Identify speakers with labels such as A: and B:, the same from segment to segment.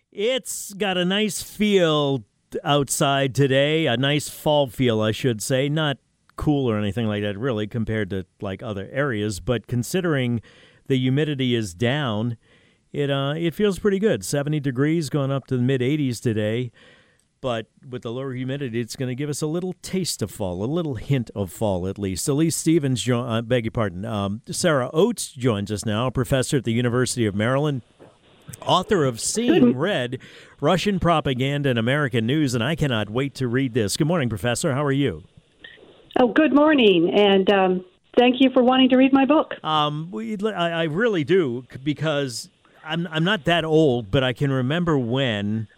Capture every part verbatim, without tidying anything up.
A: It's got a nice feel outside today, a nice fall feel, I should say. Not cool or anything like that, really, compared to like other areas. But considering the humidity is down, it uh, it feels pretty good. seventy degrees, going up to the mid eighties today. But with the lower humidity, it's going to give us a little taste of fall, a little hint of fall at least. Elise Stevens, jo- uh, beg your pardon, um, Sarah Oates joins us now, a professor at the University of Maryland, author of Seeing Red, Russian Propaganda in American News, and I cannot wait to read this. Good morning, Professor. How are you?
B: Oh, good morning, and um, thank you for wanting to read my book.
A: Um, we, I, I really do, because I'm I'm not that old, but I can remember when.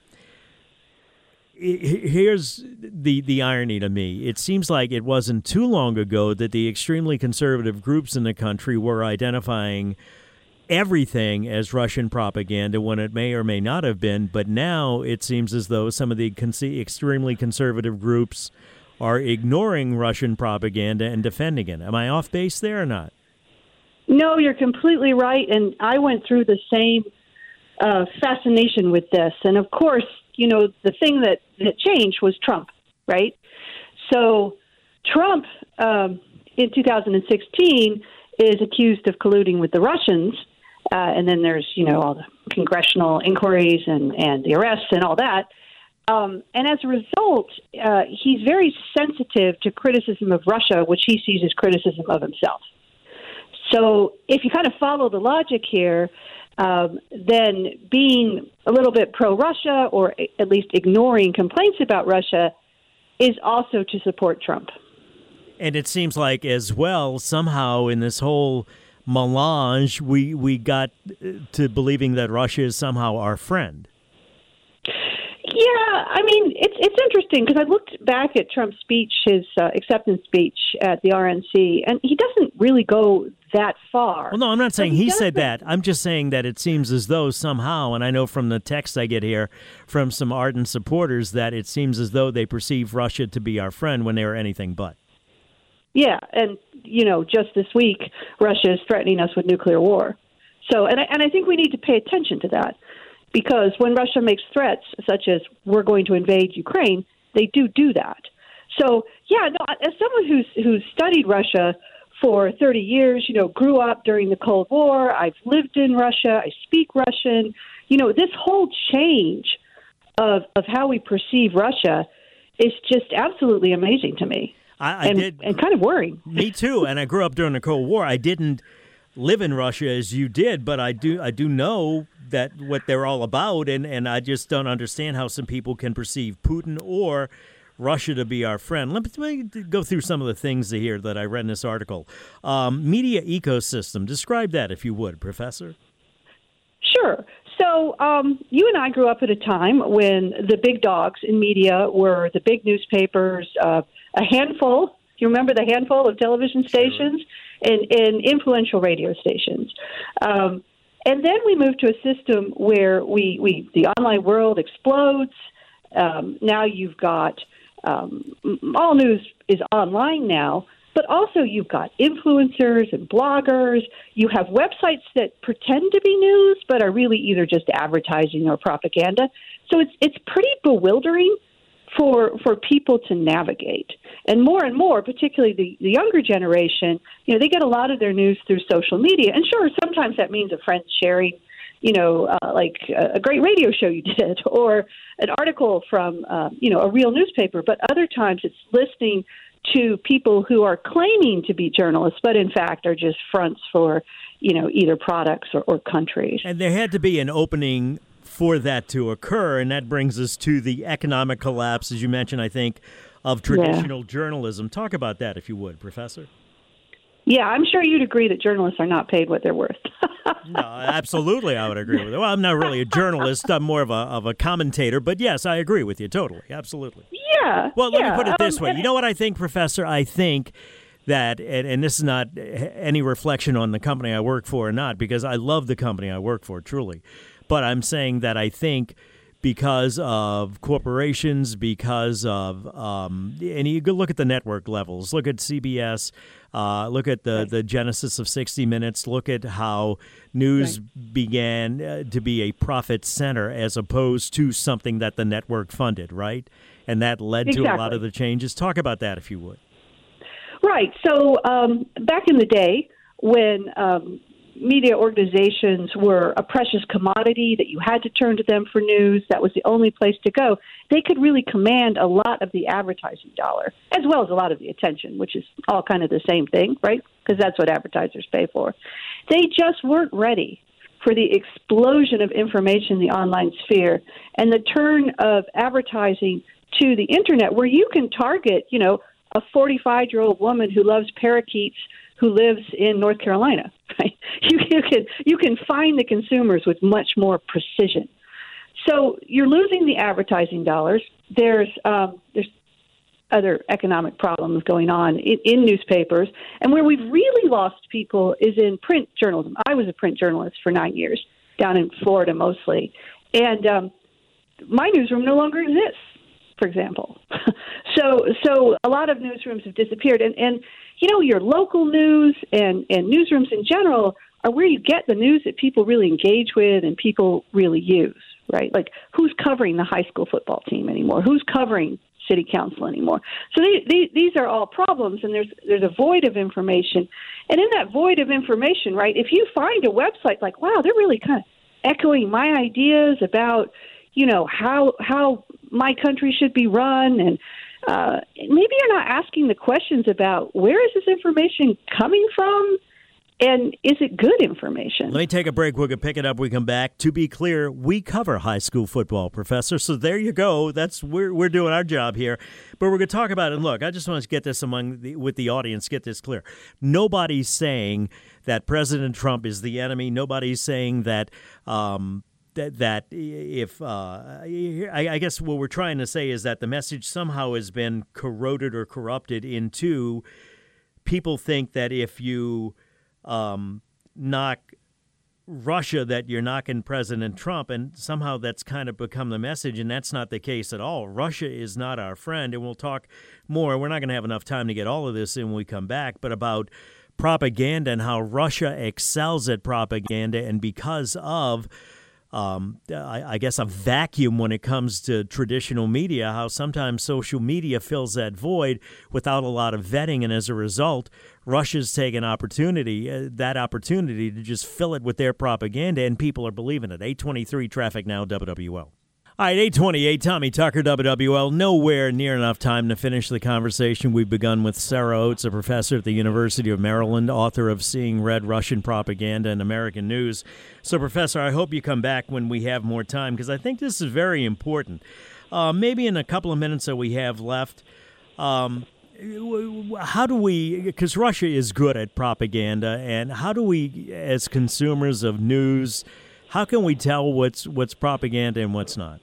A: Here's the, the irony to me. It seems like it wasn't too long ago that the extremely conservative groups in the country were identifying everything as Russian propaganda when it may or may not have been. But now it seems as though some of the con- extremely conservative groups are ignoring Russian propaganda and defending it. Am I off base there or not?
B: No, you're completely right. And I went through the same uh, fascination with this. And of course, you know, the thing that, that changed was Trump, right? So Trump, um, in two thousand sixteen, is accused of colluding with the Russians. Uh, and then there's, you know, all the congressional inquiries and, and the arrests and all that. Um, and as a result, uh, he's very sensitive to criticism of Russia, which he sees as criticism of himself. So if you kind of follow the logic here, Um, then being a little bit pro-Russia or at least ignoring complaints about Russia is also to support Trump.
A: And it seems like as well, somehow in this whole melange, we, we got to believing that Russia is somehow our friend.
B: Yeah, I mean, it's it's interesting because I looked back at Trump's speech, his uh, acceptance speech at the R N C, and he doesn't really go that far.
A: Well, no, I'm not saying he,
B: he
A: said that. I'm just saying that it seems as though somehow, and I know from the text I get here from some ardent supporters, that it seems as though they perceive Russia to be our friend when they are anything but.
B: Yeah, and, you know, just this week, Russia is threatening us with nuclear war. So, and I, and I think we need to pay attention to that. Because when Russia makes threats, such as we're going to invade Ukraine, they do do that. So, yeah, no, as someone who's who's studied Russia for thirty years, you know, grew up during the Cold War, I've lived in Russia, I speak Russian, you know, this whole change of of how we perceive Russia is just absolutely amazing to me.
A: I, I
B: and,
A: did,
B: and kind of worrying.
A: Me too, and I grew up during the Cold War. I didn't live in Russia as you did, but I do I do know that what they're all about, and, and I just don't understand how some people can perceive Putin or Russia to be our friend. Let me, let me go through some of the things here that I read in this article. Um, media ecosystem, describe that if you would, Professor.
B: Sure. So um, you and I grew up at a time when the big dogs in media were the big newspapers, uh, a handful, you remember the handful of television stations, sure. and, and influential radio stations. Um And then we moved to a system where we, we the online world explodes. Um, now you've got um, all news is online now, but also you've got influencers and bloggers. You have websites that pretend to be news, but are really either just advertising or propaganda. So it's it's pretty bewildering for for people to navigate. And more and more, particularly the, the younger generation, you know, they get a lot of their news through social media. And sure, sometimes that means a friend sharing, you know, uh, like a, a great radio show you did or an article from, uh, you know, a real newspaper. But other times it's listening to people who are claiming to be journalists, but in fact are just fronts for, you know, either products or, or countries.
A: And there had to be an opening for that to occur, and that brings us to the economic collapse, as you mentioned, I think, of traditional yeah. journalism. Talk about that, if you would, Professor.
B: Yeah, I'm sure you'd agree that journalists are not paid what they're worth.
A: No, absolutely, I would agree with it. Well, I'm not really a journalist. I'm more of a of a commentator, but yes, I agree with you totally, absolutely.
B: Yeah.
A: Well, let
B: yeah,
A: me put it this
B: um,
A: way. You know what I think, Professor? I think that, and, and this is not any reflection on the company I work for or not, because I love the company I work for, truly. But I'm saying that I think because of corporations, because of, um, and you go look at the network levels. Look at C B S, uh, look at the, the genesis of sixty minutes, look at how news right. began uh, to be a profit center as opposed to something that the network funded, right? And that led
B: exactly.
A: to a lot of the changes. Talk about that, if you would.
B: Right. So um, back in the day when um, media organizations were a precious commodity that you had to turn to them for news, that was the only place to go, they could really command a lot of the advertising dollar, as well as a lot of the attention, which is all kind of the same thing, right? Because that's what advertisers pay for. They just weren't ready for the explosion of information in the online sphere and the turn of advertising to the internet, where you can target, you know, a forty-five-year-old woman who loves parakeets who lives in North Carolina. Right? You, you can you can find the consumers with much more precision. So you're losing the advertising dollars. There's um, there's other economic problems going on in, in newspapers, and where we've really lost people is in print journalism. I was a print journalist for nine years down in Florida mostly, and um, my newsroom no longer exists, for example. so so a lot of newsrooms have disappeared. And, and you know, your local news and, and newsrooms in general are where you get the news that people really engage with and people really use, right? Like, who's covering the high school football team anymore? Who's covering city council anymore? So they, they, these are all problems, and there's there's a void of information. And in that void of information, right, if you find a website like, wow, they're really kind of echoing my ideas about, you know, how how my country should be run, and uh, maybe you're not asking the questions about where is this information coming from, and is it good information?
A: Let me take a break. We're going to pick it up. We come back. To be clear, we cover high school football, Professor. So there you go. That's we're we're doing our job here. But we're going to talk about it. Look, I just want to get this among the, with the audience. Get this clear. Nobody's saying that President Trump is the enemy. Nobody's saying that. Um, That, that if uh, I, I guess what we're trying to say is that the message somehow has been corroded or corrupted into people think that if you um, knock Russia, that you're knocking President Trump, and somehow that's kind of become the message, and that's not the case at all. Russia is not our friend, and we'll talk more. We're not going to have enough time to get all of this in when we come back, but about propaganda and how Russia excels at propaganda, and because of Um, I, I guess a vacuum when it comes to traditional media, how sometimes social media fills that void without a lot of vetting, and as a result, Russia's taken opportunity, uh, that opportunity to just fill it with their propaganda, and people are believing it. eight twenty-three Traffic Now, W W L. All right, eight twenty-eight, Tommy Tucker, W W L. Nowhere near enough time to finish the conversation we've begun with Sarah Oates, a professor at the University of Maryland, author of Seeing Red, Russian Propaganda and American News. So, Professor, I hope you come back when we have more time, because I think this is very important. Uh, maybe in a couple of minutes that we have left, um, how do we, because Russia is good at propaganda, and how do we, as consumers of news, how can we tell what's what's propaganda and what's not?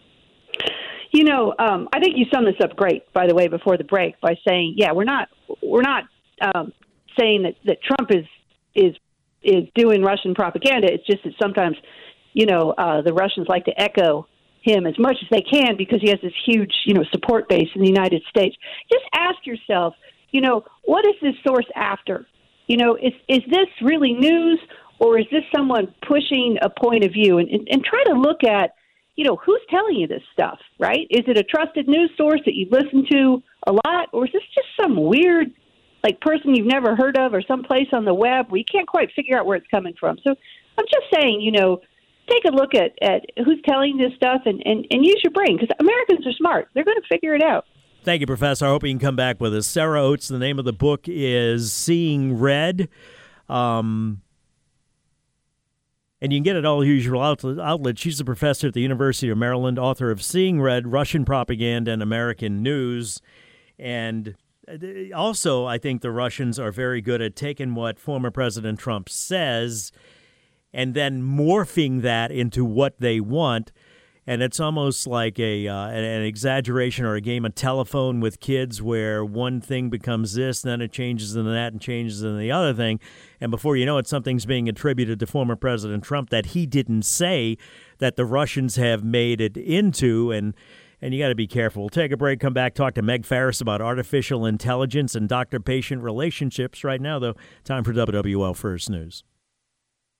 B: You know, um, I think you summed this up great, by the way, before the break, by saying, yeah, we're not we're not um, saying that, that Trump is is is doing Russian propaganda. It's just that sometimes, you know, uh, the Russians like to echo him as much as they can because he has this huge, you know, support base in the United States. Just ask yourself, you know, what is this source after? You know, is is this really news, or is this someone pushing a point of view? And, and, and try to look at, you know, who's telling you this stuff, right? Is it a trusted news source that you listen to a lot, or is this just some weird, like, person you've never heard of, or some place on the web where you can't quite figure out where it's coming from? So I'm just saying, you know, take a look at, at who's telling this stuff, and, and, and use your brain, because Americans are smart. They're going to figure it out.
A: Thank you, Professor. I hope you can come back with us. Sarah Oates, the name of the book is Seeing Red. Um, and you can get it all usual outlets. She's a professor at the University of Maryland, author of Seeing Red, Russian Propaganda and American News. And also, I think the Russians are very good at taking what former President Trump says and then morphing that into what they want. And it's almost like a uh, an, an exaggeration or a game of telephone with kids where one thing becomes this, and then it changes into that and changes into the other thing. And before you know it, something's being attributed to former President Trump that he didn't say that the Russians have made it into. And, and you got to be careful. We'll take a break, come back, talk to Meg Farris about artificial intelligence and doctor-patient relationships. Right now, though, time for W W L First News.